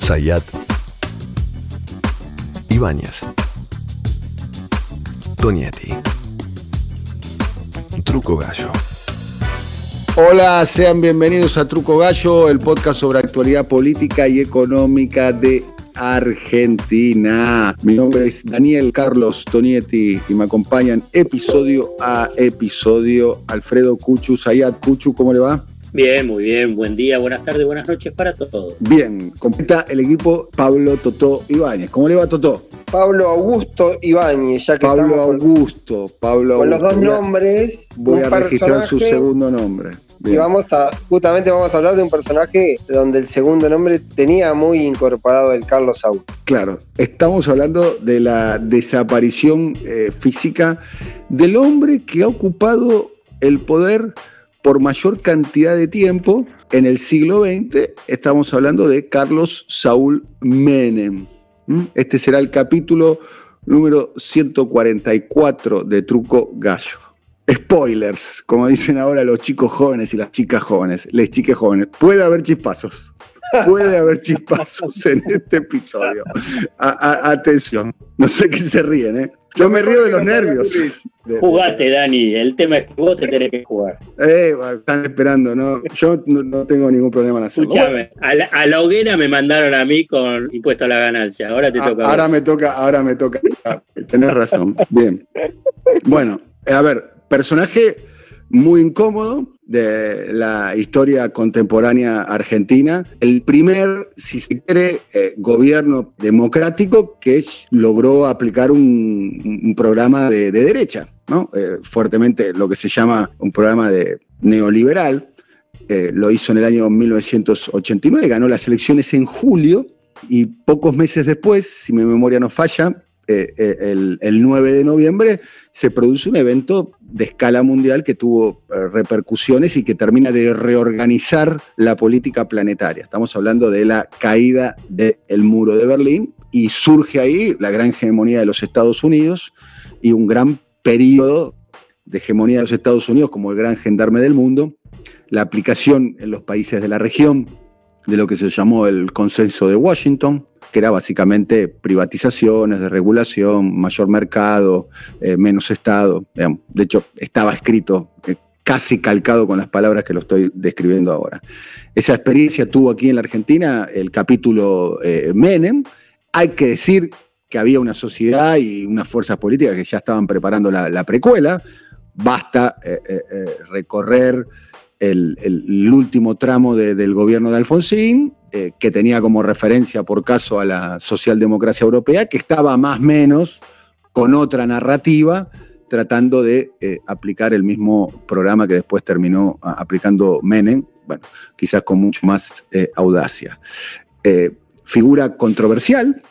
Zayat, Ibáñez, Tonietti, Truco Gallo. Hola, sean bienvenidos a Truco Gallo, el podcast sobre actualidad política y económica de Argentina. Mi nombre es Daniel Carlos Tonietti y me acompañan episodio a episodio Alfredo Cuchu Zayat. Cuchu, ¿cómo le va? Bien, muy bien. Buen día, buenas tardes, buenas noches para todos. Bien, completa el equipo Pablo Totó Ibáñez. ¿Cómo le va, Totó? Pablo Augusto Ibáñez, ya que Pablo estamos Augusto. con los dos nombres. Voy a registrar su segundo nombre. Bien. Y vamos a hablar de un personaje donde el segundo nombre tenía muy incorporado el Carlos Saúl. Claro, estamos hablando de la desaparición física del hombre que ha ocupado el poder por mayor cantidad de tiempo en el siglo XX. Estamos hablando de Carlos Saúl Menem. Este será el capítulo número 144 de Truco Gallo. Spoilers, como dicen ahora los chicos jóvenes y las chicas jóvenes, les chiques jóvenes. Puede haber chispazos. Puede haber chispazos en este episodio. Atención, no sé qué se ríen, ¿eh? Yo me río de los nervios. Jugate, Dani, el tema es que vos te tenés que jugar. Están esperando, ¿no? Yo no tengo ningún problema en hacerlo. Escuchame, a la hoguera me mandaron a mí con impuesto a la ganancia. Ahora te toca. Ahora me toca. Tenés razón. Bien. Bueno, a ver, personaje muy incómodo de la historia contemporánea argentina. El primer, si se quiere, gobierno democrático que logró aplicar un programa de derecha, ¿no? Fuertemente lo que se llama un programa de neoliberal. Lo hizo en el año 1989, ganó las elecciones en julio y pocos meses después, si mi memoria no falla, el 9 de noviembre se produce un evento de escala mundial que tuvo repercusiones y que termina de reorganizar la política planetaria. Estamos hablando de la caída del muro de Berlín y surge ahí la gran hegemonía de los Estados Unidos y un gran periodo de hegemonía de los Estados Unidos como el gran gendarme del mundo, la aplicación en los países de la región de lo que se llamó el Consenso de Washington, que era básicamente privatizaciones, desregulación, mayor mercado, menos Estado. Digamos. De hecho, estaba escrito casi calcado con las palabras que lo estoy describiendo ahora. Esa experiencia tuvo aquí en la Argentina el capítulo Menem. Hay que decir que había una sociedad y unas fuerzas políticas que ya estaban preparando la precuela. Basta recorrer el último tramo del gobierno de Alfonsín, que tenía como referencia, por caso, a la socialdemocracia europea, que estaba más o menos con otra narrativa, tratando de aplicar el mismo programa que después terminó aplicando Menem, bueno, quizás con mucho más audacia. Figura controversial.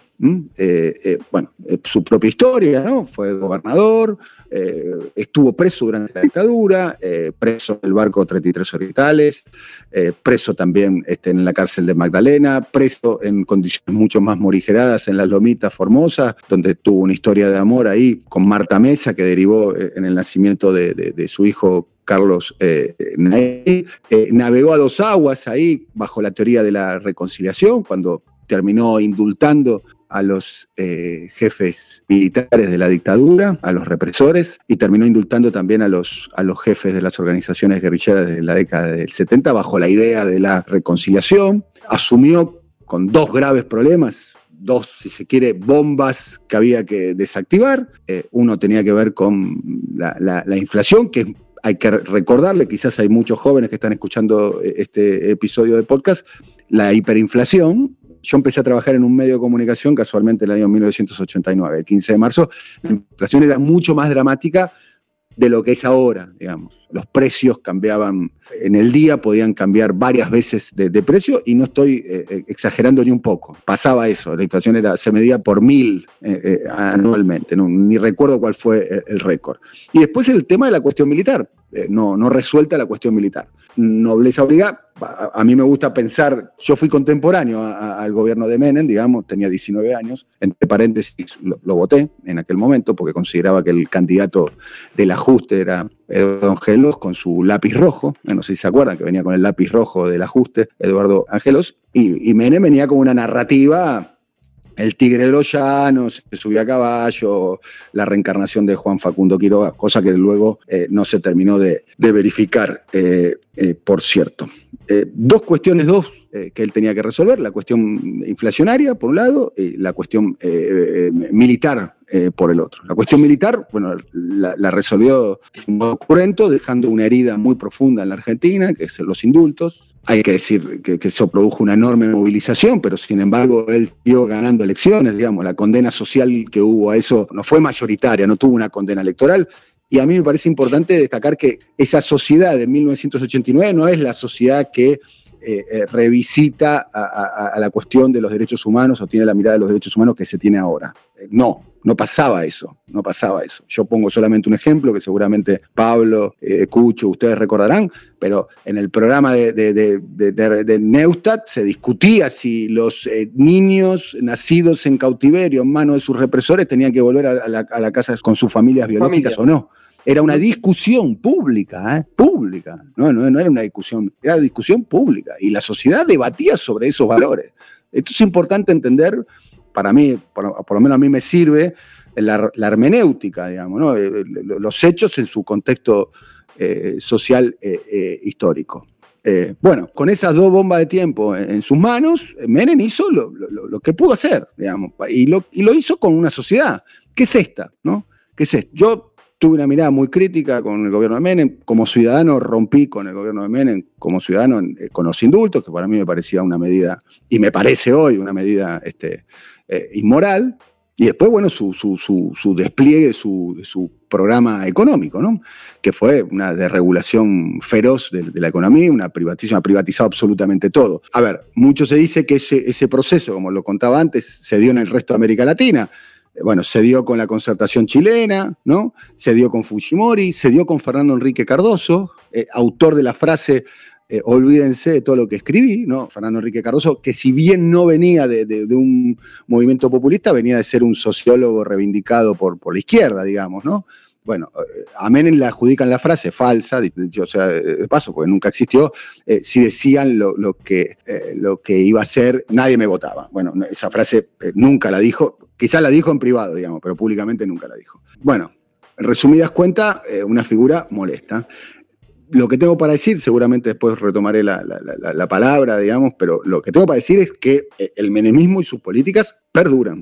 Su propia historia, ¿no? Fue gobernador, estuvo preso durante la dictadura, preso en el barco 33 Orientales, preso también en la cárcel de Magdalena, preso en condiciones mucho más morigeradas en las Lomitas Formosa, donde tuvo una historia de amor ahí con Marta Mesa, que derivó en el nacimiento de su hijo Carlos navegó a dos aguas ahí bajo la teoría de la reconciliación, cuando terminó indultando a los jefes militares de la dictadura, a los represores, y terminó indultando también a los jefes de las organizaciones guerrilleras de la década del 70 bajo la idea de la reconciliación. Asumió con dos graves problemas, dos, si se quiere, bombas que había que desactivar. Uno tenía que ver con la inflación, que hay que recordarle, quizás hay muchos jóvenes que están escuchando este episodio de podcast, la hiperinflación. Yo empecé a trabajar en un medio de comunicación casualmente en el año 1989, el 15 de marzo. La inflación era mucho más dramática de lo que es ahora, digamos. Los precios cambiaban en el día, podían cambiar varias veces de precio, y no estoy exagerando ni un poco. Pasaba eso, la inflación se medía por 1000 anualmente, ni recuerdo cuál fue el récord. Y después el tema de la cuestión militar, no resuelta la cuestión militar. nobleza obliga. A mí me gusta pensar, yo fui contemporáneo al gobierno de Menem, digamos, tenía 19 años, entre paréntesis lo voté en aquel momento porque consideraba que el candidato del ajuste era Eduardo Angelos con su lápiz rojo, no sé si se acuerdan que venía con el lápiz rojo del ajuste, Eduardo Angelos, y Menem venía con una narrativa, el tigre de los llanos, que subía a caballo, la reencarnación de Juan Facundo Quiroga, cosa que luego no se terminó de verificar, por cierto. Dos cuestiones que él tenía que resolver, la cuestión inflacionaria, por un lado, y la cuestión militar, por el otro. La cuestión militar, bueno, la resolvió de un modo cruento, dejando una herida muy profunda en la Argentina, que es los indultos. Hay que decir que eso produjo una enorme movilización, pero sin embargo él siguió ganando elecciones, digamos, la condena social que hubo a eso no fue mayoritaria, no tuvo una condena electoral. Y a mí me parece importante destacar que esa sociedad de 1989 no es la sociedad que revisita a la cuestión de los derechos humanos o tiene la mirada de los derechos humanos que se tiene ahora. No pasaba eso. Yo pongo solamente un ejemplo que seguramente Pablo, Cucho, ustedes recordarán, pero en el programa de Neustadt se discutía si los niños nacidos en cautiverio en manos de sus represores tenían que volver a la casa con sus familias biológicas o no. Era una discusión pública, pública. No era una discusión, era una discusión pública. Y la sociedad debatía sobre esos valores. Esto es importante entender, para mí, por lo menos a mí me sirve, la hermenéutica, digamos, ¿no? Los hechos en su contexto social histórico. Bueno, con esas dos bombas de tiempo en sus manos, Menem hizo lo que pudo hacer, digamos, y lo hizo con una sociedad. ¿Qué es esta? ¿No? ¿Qué es esto? Yo tuve una mirada muy crítica con el gobierno de Menem. Como ciudadano rompí con el gobierno de Menem, como ciudadano con los indultos, que para mí me parecía una medida, y me parece hoy una medida inmoral. Y después, bueno, su despliegue, su programa económico, ¿no? Que fue una desregulación feroz de la economía, una privatización, ha privatizado absolutamente todo. A ver, mucho se dice que ese proceso, como lo contaba antes, se dio en el resto de América Latina. Bueno, se dio con la concertación chilena, ¿no? Se dio con Fujimori, se dio con Fernando Enrique Cardoso, autor de la frase olvídense de todo lo que escribí, ¿no? Fernando Enrique Cardoso, que si bien no venía de un movimiento populista, venía de ser un sociólogo reivindicado por la izquierda, digamos, ¿no? Bueno, a Menem le adjudican la frase falsa, o sea, de paso, porque nunca existió, si decían lo que iba a ser, nadie me votaba. Bueno, esa frase nunca la dijo, quizás la dijo en privado, digamos, pero públicamente nunca la dijo. Bueno, en resumidas cuentas, una figura molesta. Lo que tengo para decir, seguramente después retomaré la palabra, digamos, pero lo que tengo para decir es que el menemismo y sus políticas perduran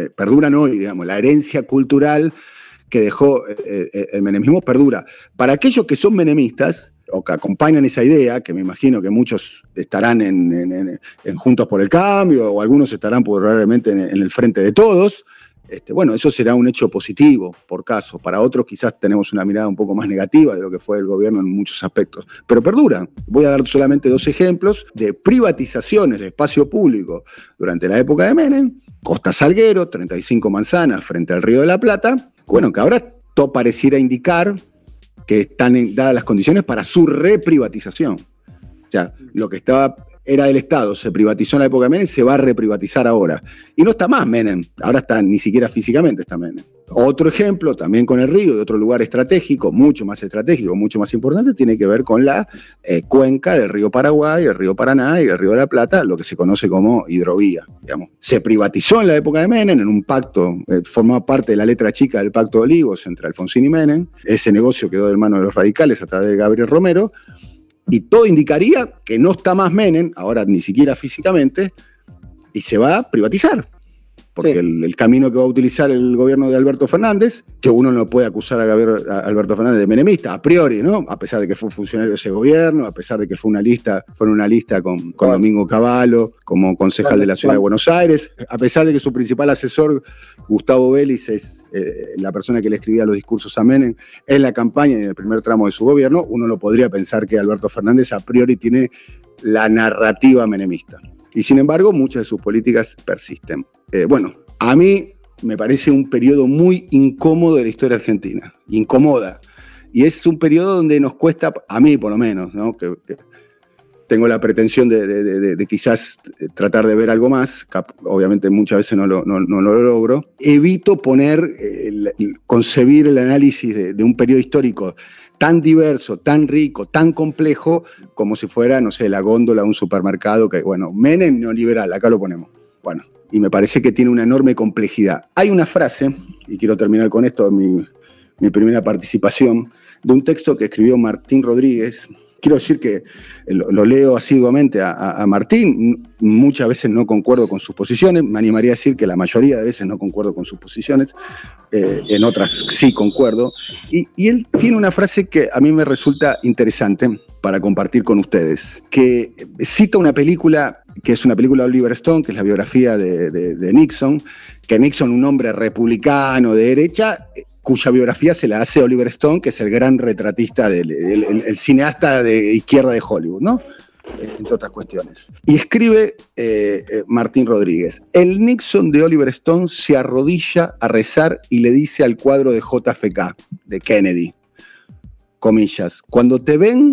hoy, digamos, la herencia cultural que dejó el menemismo perdura. Para aquellos que son menemistas o que acompañan esa idea, que me imagino que muchos estarán en Juntos por el Cambio o algunos estarán probablemente en el Frente de Todos, bueno, eso será un hecho positivo, por caso. Para otros quizás tenemos una mirada un poco más negativa de lo que fue el gobierno en muchos aspectos, pero perduran. Voy a dar solamente dos ejemplos de privatizaciones de espacio público durante la época de Menem. Costa Salguero, 35 manzanas frente al Río de la Plata. Bueno, que ahora todo pareciera indicar que están dadas las condiciones para su reprivatización. O sea, lo que era del Estado, se privatizó en la época de Menem, se va a reprivatizar ahora. Y no está más Menem, ahora ni siquiera físicamente está Menem. Otro ejemplo, también con el río, de otro lugar estratégico, mucho más importante, tiene que ver con la cuenca del río Paraguay, el río Paraná y el río de la Plata, lo que se conoce como hidrovía. Digamos. Se privatizó en la época de Menem, en un pacto, formaba parte de la letra chica del Pacto de Olivos entre Alfonsín y Menem. Ese negocio quedó de mano de los radicales a través de Gabriel Romero, y todo indicaría que no está más Menem, ahora ni siquiera físicamente, y se va a privatizar. Porque sí. el camino que va a utilizar el gobierno de Alberto Fernández, que uno no puede acusar a Alberto Fernández de menemista, a priori, ¿no? A pesar de que fue funcionario de ese gobierno, a pesar de que fue una lista con Domingo Cavallo como concejal de la Ciudad de Buenos Aires, a pesar de que su principal asesor, Gustavo Vélez, es la persona que le escribía los discursos a Menem en la campaña y en el primer tramo de su gobierno, uno no podría pensar que Alberto Fernández a priori tiene la narrativa menemista. Y sin embargo, muchas de sus políticas persisten. Bueno, a mí me parece un periodo muy incómodo de la historia argentina. Incomoda. Y es un periodo donde nos cuesta, a mí por lo menos, ¿no? que tengo la pretensión de quizás tratar de ver algo más, obviamente muchas veces no lo logro, evito concebir el análisis de un periodo histórico tan diverso, tan rico, tan complejo, como si fuera, no sé, la góndola de un supermercado, que bueno, Menem neoliberal, acá lo ponemos. Bueno, y me parece que tiene una enorme complejidad. Hay una frase, y quiero terminar con esto, mi primera participación, de un texto que escribió Martín Rodríguez. Quiero decir que lo leo asiduamente a Martín, muchas veces no concuerdo con sus posiciones, me animaría a decir que la mayoría de veces no concuerdo con sus posiciones, en otras sí concuerdo, y él tiene una frase que a mí me resulta interesante para compartir con ustedes, que cita una película, que es una película de Oliver Stone, que es la biografía de Nixon, que Nixon, un hombre republicano de derecha, cuya biografía se la hace Oliver Stone, que es el gran retratista, el cineasta de izquierda de Hollywood, ¿no? Entre otras cuestiones. Y escribe Martín Rodríguez: el Nixon de Oliver Stone se arrodilla a rezar y le dice al cuadro de JFK, de Kennedy, comillas, cuando te ven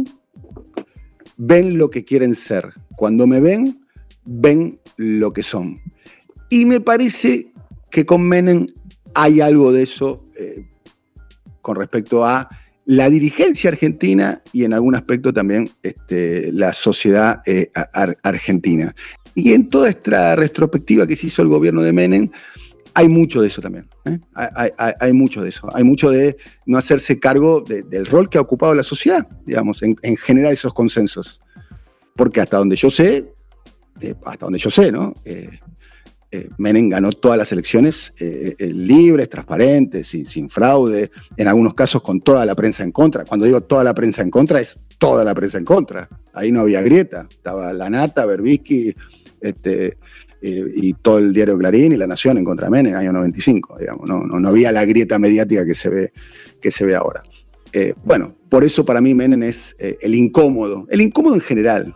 lo que quieren ser. Cuando me ven lo que son. Y me parece que con Menem hay algo de eso con respecto a la dirigencia argentina y en algún aspecto también la sociedad argentina. Y en toda esta retrospectiva que se hizo el gobierno de Menem, hay mucho de eso también. Hay mucho de eso. Hay mucho de no hacerse cargo del rol que ha ocupado la sociedad, digamos, en generar esos consensos. Porque hasta donde yo sé, ¿no? Menem ganó todas las elecciones libres, transparentes, sin fraude, en algunos casos con toda la prensa en contra. Cuando digo toda la prensa en contra, es toda la prensa en contra. Ahí no había grieta. Estaba La Nata, Berbisky, y todo el diario Clarín y La Nación en contra de Menem en el año 95. Digamos. No había la grieta mediática que se ve ahora. Bueno, por eso para mí Menem es el incómodo en general.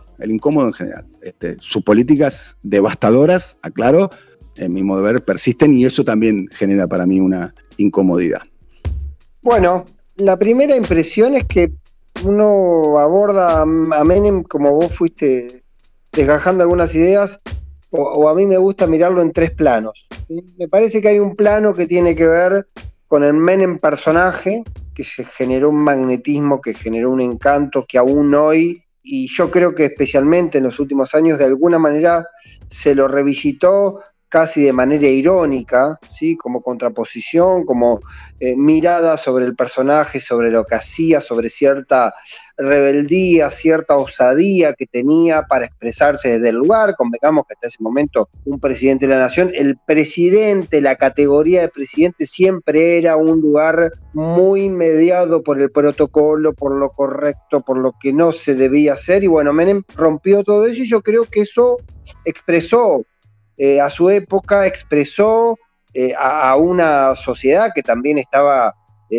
Sus políticas devastadoras, aclaro, en mi modo de ver, persisten y eso también genera para mí una incomodidad. Bueno, la primera impresión es que uno aborda a Menem, como vos fuiste desgajando algunas ideas, o a mí me gusta mirarlo en tres planos. ¿Sí? Me parece que hay un plano que tiene que ver con el Menem personaje, que se generó un magnetismo, que generó un encanto que aún hoy, y yo creo que especialmente en los últimos años, de alguna manera se lo revisitó casi de manera irónica, ¿sí? Como contraposición, como mirada sobre el personaje, sobre lo que hacía, sobre cierta rebeldía, cierta osadía que tenía para expresarse desde el lugar. Convengamos que hasta ese momento un presidente de la nación, el presidente, la categoría de presidente siempre era un lugar muy mediado por el protocolo, por lo correcto, por lo que no se debía hacer, y bueno, Menem rompió todo eso y yo creo que eso expresó a su época, expresó a una sociedad que también estaba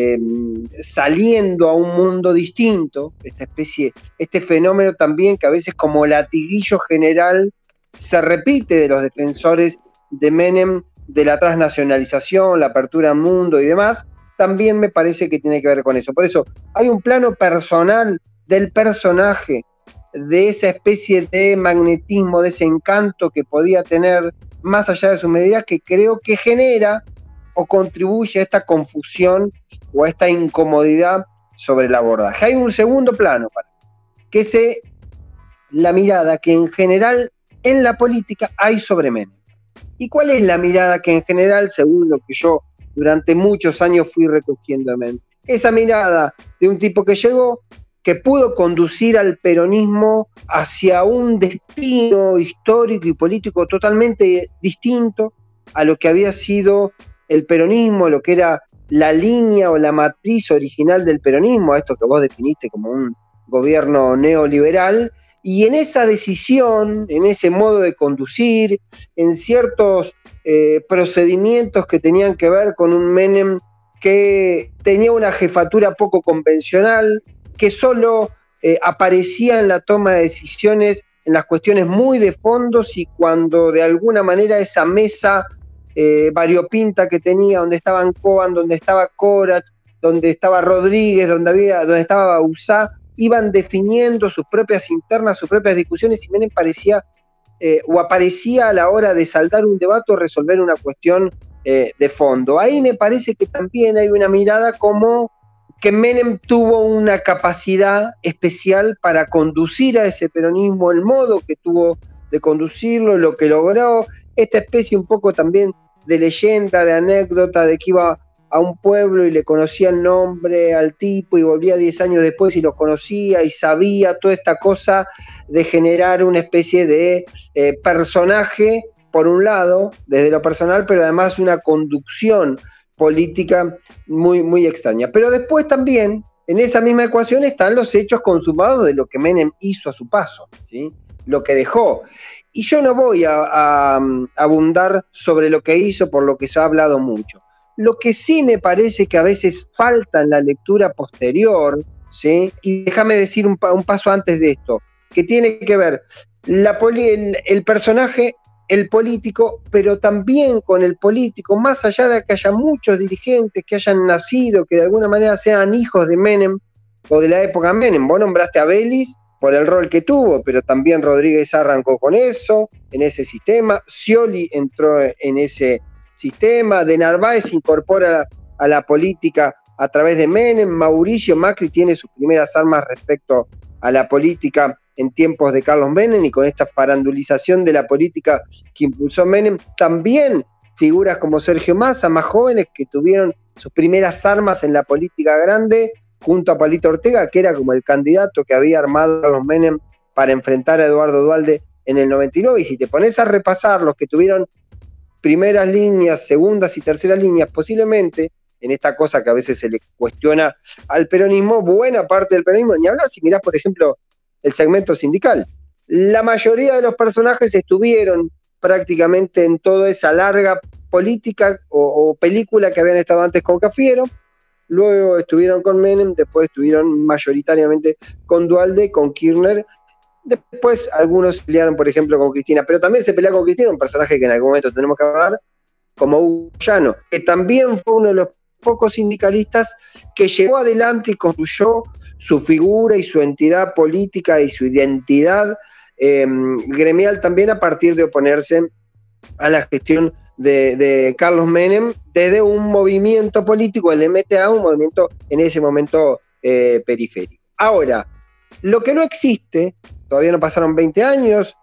saliendo a un mundo distinto, este fenómeno también que a veces como latiguillo general se repite de los defensores de Menem, de la transnacionalización, la apertura al mundo y demás, también me parece que tiene que ver con eso. Por eso hay un plano personal del personaje, de esa especie de magnetismo, de ese encanto que podía tener más allá de sus medidas, que creo que genera o contribuye a esta confusión o a esta incomodidad sobre el abordaje. Hay un segundo plano, que es la mirada que en general en la política hay sobre Menem. ¿Y cuál es la mirada que en general, según lo que yo durante muchos años fui recogiendo de Menem? Esa mirada de un tipo que llegó, que pudo conducir al peronismo hacia un destino histórico y político totalmente distinto a lo que había sido el peronismo, lo que era la línea o la matriz original del peronismo, a esto que vos definiste como un gobierno neoliberal, y en esa decisión, en ese modo de conducir, en ciertos procedimientos que tenían que ver con un Menem que tenía una jefatura poco convencional, que solo aparecía en la toma de decisiones en las cuestiones muy de fondo, y cuando de alguna manera esa mesa variopinta que tenía, donde estaban Kogan, donde estaba Corach, donde estaba Rodríguez, donde estaba Bauzá, iban definiendo sus propias internas, sus propias discusiones, y Menem parecía o aparecía a la hora de saldar un debate o resolver una cuestión de fondo. Ahí me parece que también hay una mirada como que Menem tuvo una capacidad especial para conducir a ese peronismo, el modo que tuvo de conducirlo, lo que logró, esta especie un poco también de leyenda, de anécdota, de que iba a un pueblo y le conocía el nombre al tipo y volvía 10 años después y lo conocía y sabía, toda esta cosa de generar una especie de personaje, por un lado, desde lo personal, pero además una conducción política muy, muy extraña. Pero después también, en esa misma ecuación, están los hechos consumados de lo que Menem hizo a su paso, ¿sí? Lo que dejó. Y yo no voy a abundar sobre lo que hizo, por lo que se ha hablado mucho. Lo que sí me parece que a veces falta en la lectura posterior, ¿sí? Y déjame decir un paso antes de esto, que tiene que ver el personaje, el político, pero también con el político, más allá de que haya muchos dirigentes que hayan nacido, que de alguna manera sean hijos de Menem o de la época Menem. Vos nombraste a Vélez por el rol que tuvo, pero también Rodríguez arrancó con eso, en ese sistema, Scioli entró en ese sistema, de Narváez se incorpora a la política a través de Menem, Mauricio Macri tiene sus primeras armas respecto a la política en tiempos de Carlos Menem, y con esta farandulización de la política que impulsó Menem, también figuras como Sergio Massa, más jóvenes, que tuvieron sus primeras armas en la política grande, junto a Palito Ortega, que era como el candidato que había armado Carlos Menem para enfrentar a Eduardo Duhalde en el 99, y si te pones a repasar los que tuvieron primeras líneas, segundas y terceras líneas, posiblemente, en esta cosa que a veces se le cuestiona al peronismo, buena parte del peronismo, ni hablar si mirás, por ejemplo, el segmento sindical. La mayoría de los personajes estuvieron prácticamente en toda esa larga política o película que habían estado antes con Cafiero, luego estuvieron con Menem, después estuvieron mayoritariamente con Duhalde, con Kirchner. Después algunos se pelearon, por ejemplo, con Cristina, pero también se pelea con Cristina, un personaje que en algún momento tenemos que hablar, como Hugo Moyano, que también fue uno de los pocos sindicalistas que llevó adelante y construyó su figura y su entidad política y su identidad gremial también a partir de oponerse a la gestión de Carlos Menem desde un movimiento político, el MTA, un movimiento en ese momento periférico. Ahora, lo que no existe, todavía no pasaron 20 años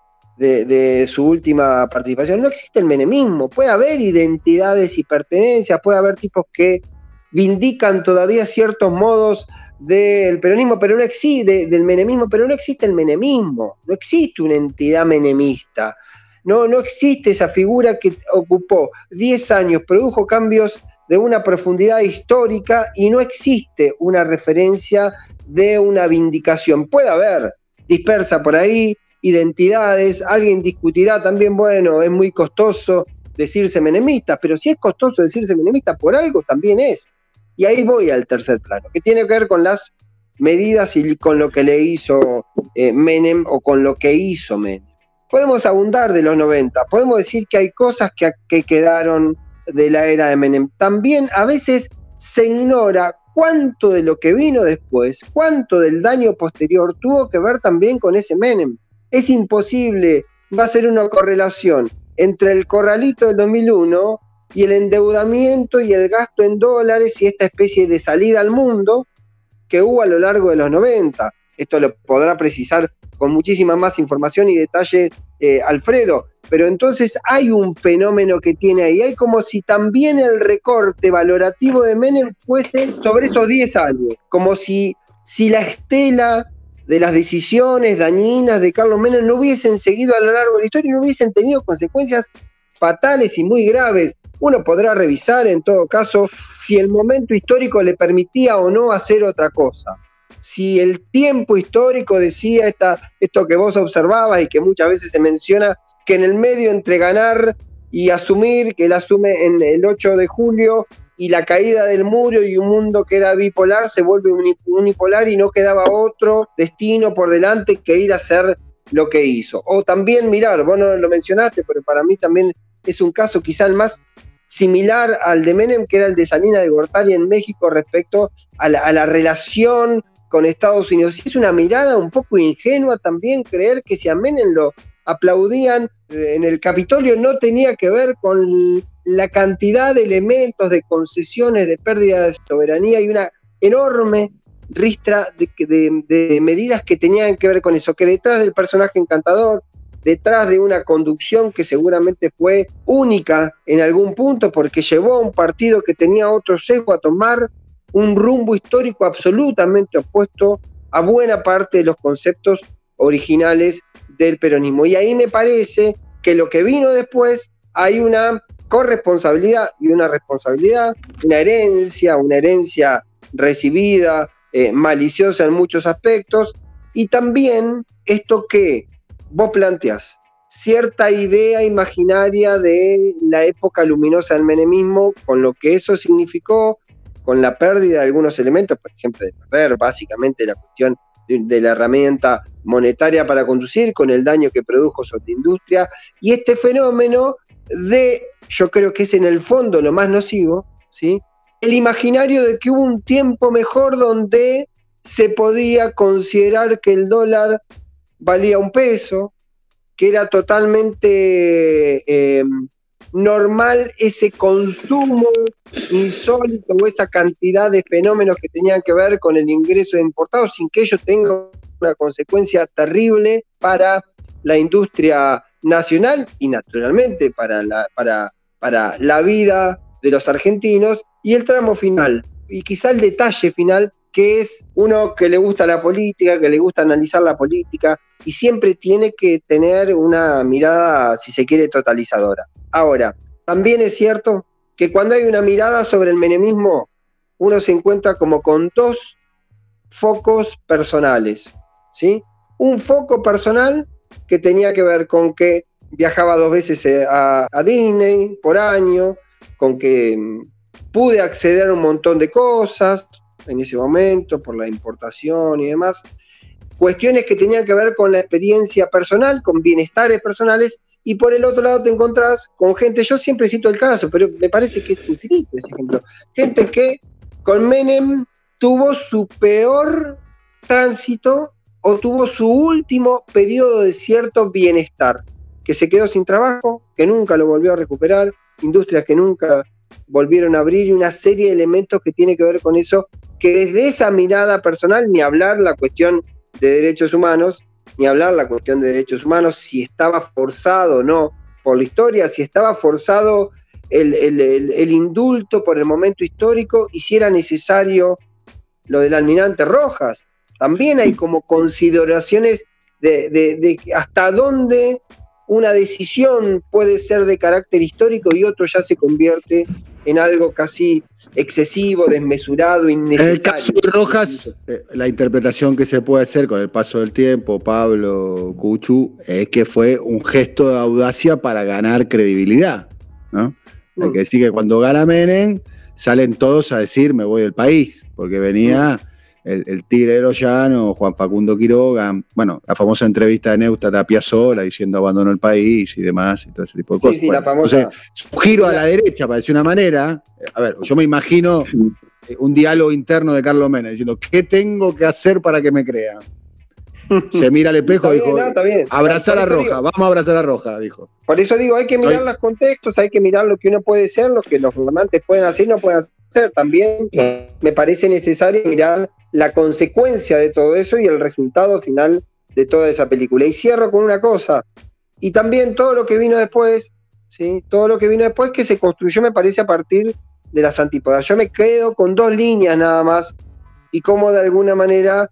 de su última participación, no existe el menemismo. Puede haber identidades y pertenencias, puede haber tipos que vindican todavía ciertos modos del peronismo, pero no existe, del menemismo, pero no existe el menemismo, no existe una entidad menemista, no existe esa figura que ocupó 10 años, produjo cambios de una profundidad histórica y no existe una referencia de una vindicación. Puede haber dispersa por ahí identidades, alguien discutirá también, bueno, es muy costoso decirse menemista, pero si es costoso decirse menemista, por algo también es. Y ahí voy al tercer plano, que tiene que ver con las medidas y con lo que le hizo Menem o con lo que hizo Menem. Podemos abundar de los 90, podemos decir que hay cosas que quedaron de la era de Menem. También a veces se ignora cuánto de lo que vino después, cuánto del daño posterior tuvo que ver también con ese Menem. Es imposible, va a ser una correlación entre el corralito del 2001 y el endeudamiento y el gasto en dólares y esta especie de salida al mundo que hubo a lo largo de los 90. Esto lo podrá precisar con muchísima más información y detalle Alfredo, pero entonces hay un fenómeno que tiene ahí, hay como si también el recorte valorativo de Menem fuese sobre esos 10 años, como si la estela de las decisiones dañinas de Carlos Menem no hubiesen seguido a lo largo de la historia y no hubiesen tenido consecuencias fatales y muy graves. Uno podrá revisar en todo caso si el momento histórico le permitía o no hacer otra cosa. Si el tiempo histórico decía esto que vos observabas y que muchas veces se menciona, que en el medio entre ganar y asumir, que él asume en el 8 de julio, y la caída del muro y un mundo que era bipolar se vuelve unipolar y no quedaba otro destino por delante que ir a hacer lo que hizo. O también mirar, vos no lo mencionaste, pero para mí también es un caso quizá el más similar al de Menem, que era el de Salinas de Gortari en México respecto a la relación con Estados Unidos. Y es una mirada un poco ingenua también creer que si a Menem lo aplaudían en el Capitolio no tenía que ver con la cantidad de elementos, de concesiones, de pérdida de soberanía y una enorme ristra de medidas que tenían que ver con eso, que detrás del personaje encantador, detrás de una conducción que seguramente fue única en algún punto porque llevó a un partido que tenía otro sesgo a tomar un rumbo histórico absolutamente opuesto a buena parte de los conceptos originales del peronismo. Y ahí me parece que lo que vino después hay una corresponsabilidad y una responsabilidad, una herencia recibida, maliciosa en muchos aspectos, y también esto que vos planteás, cierta idea imaginaria de la época luminosa del menemismo, con lo que eso significó, con la pérdida de algunos elementos, por ejemplo, de perder básicamente la cuestión de la herramienta monetaria para conducir, con el daño que produjo sobre la industria, y este fenómeno de, yo creo que es en el fondo lo más nocivo, ¿sí?, el imaginario de que hubo un tiempo mejor donde se podía considerar que el dólar valía $1, que era totalmente normal ese consumo insólito o esa cantidad de fenómenos que tenían que ver con el ingreso de importados sin que ello tenga una consecuencia terrible para la industria nacional y naturalmente para la vida de los argentinos. Y el tramo final, y quizá el detalle final, que es uno que le gusta la política, que le gusta analizar la política, y siempre tiene que tener una mirada, si se quiere, totalizadora. Ahora, también es cierto que cuando hay una mirada sobre el menemismo, uno se encuentra como con dos focos personales, ¿sí? Un foco personal que tenía que ver con que viajaba 2 veces a Disney por año, con que pude acceder a un montón de cosas en ese momento por la importación y demás, cuestiones que tenían que ver con la experiencia personal, con bienestares personales, y por el otro lado te encontrás con gente, yo siempre cito el caso, pero me parece que es infinito ese ejemplo, gente que con Menem tuvo su peor tránsito o tuvo su último periodo de cierto bienestar, que se quedó sin trabajo, que nunca lo volvió a recuperar, industrias que nunca volvieron a abrir y una serie de elementos que tiene que ver con eso, que desde esa mirada personal, ni hablar la cuestión de derechos humanos, si estaba forzado o no por la historia, si estaba forzado el indulto por el momento histórico y si era necesario lo del almirante Rojas. También hay como consideraciones de hasta dónde una decisión puede ser de carácter histórico y otro ya se convierte en algo casi excesivo, desmesurado, innecesario. En el caso de Rojas, la interpretación que se puede hacer con el paso del tiempo, Pablo, Cuchu, es que fue un gesto de audacia para ganar credibilidad, ¿no? Hay que decir que cuando gana Menem, salen todos a decir me voy del país, porque venía el Tigre de los Llanos, Juan Facundo Quiroga, bueno, la famosa entrevista de Neustadt a Piazzolla diciendo abandono el país y demás, y todo ese tipo de cosas. Sí, bueno, la famosa. Entonces, un giro a la derecha, para decir una manera. A ver, yo me imagino un diálogo interno de Carlos Menem diciendo, ¿qué tengo que hacer para que me crean? Se mira al espejo y dijo, abrazar a Roja, vamos a abrazar a Roja, dijo. Por eso digo, hay que mirar los contextos, hay que mirar lo que uno puede ser, lo que los gobernantes pueden hacer y no pueden hacer. También me parece necesario mirar la consecuencia de todo eso y el resultado final de toda esa película. Y cierro con una cosa, y también todo lo que vino después, ¿sí? Todo lo que vino después que se construyó, me parece, a partir de las antípodas. Yo me quedo con 2 líneas nada más, y cómo de alguna manera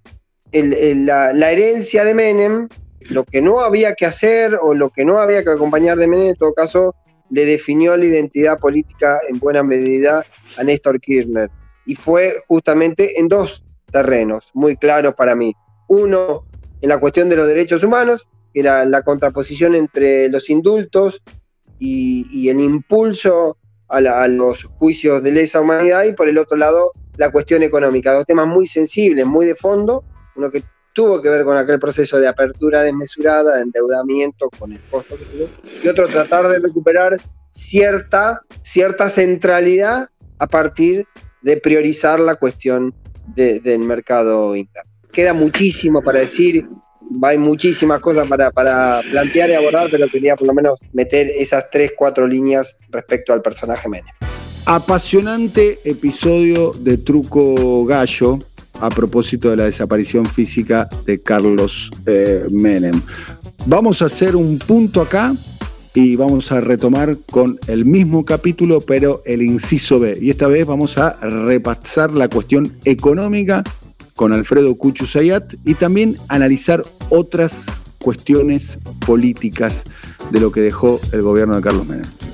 la herencia de Menem, lo que no había que hacer o lo que no había que acompañar de Menem, en todo caso, le definió la identidad política en buena medida a Néstor Kirchner. Y fue justamente en 2 terrenos muy claros para mí. Uno, en la cuestión de los derechos humanos, que era la contraposición entre los indultos y el impulso a los juicios de lesa humanidad, y por el otro lado, la cuestión económica. 2 temas muy sensibles, muy de fondo, uno que tuvo que ver con aquel proceso de apertura desmesurada, de endeudamiento con el costo que tuvo, y otro tratar de recuperar cierta centralidad a partir de priorizar la cuestión del mercado interno. Queda muchísimo para decir, hay muchísimas cosas para plantear y abordar, pero quería por lo menos meter esas 3-4 líneas respecto al personaje Menem. Apasionante episodio de Truco Gallo a propósito de la desaparición física de Carlos Menem. Vamos a hacer un punto acá y vamos a retomar con el mismo capítulo, pero el inciso B. Y esta vez vamos a repasar la cuestión económica con Alfredo Kuchu Zayat y también analizar otras cuestiones políticas de lo que dejó el gobierno de Carlos Menem.